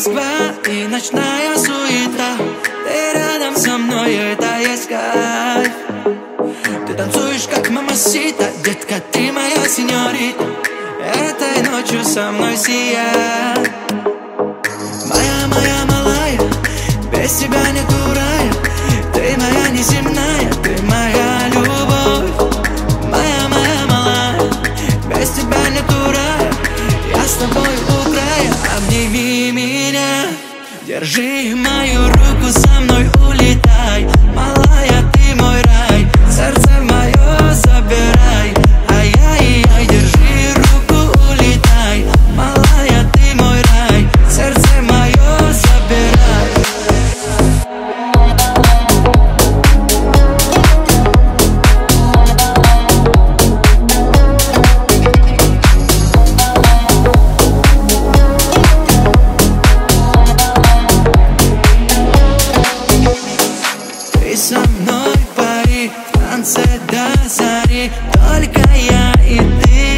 Москва и ночная суета. Ты рядом со мной, это есть кайф. Ты танцуешь как мамасита, детка, ты моя сеньорита. Этой ночью со мной сияй. Моя малая, без тебя нету рая. Ты моя неземная, ты моя любовь. Моя малая, без тебя нету рая. Я с тобой у края, обними меня. Держи мою руку, со мной улетай. Малая, ты мой рай, сердце мое забирай. Ай-яй-яй, держи руку, улетай. Малая, ты мой рай, сердце мое забирай. Ты со мной пари, в танце до зари. Только я и ты.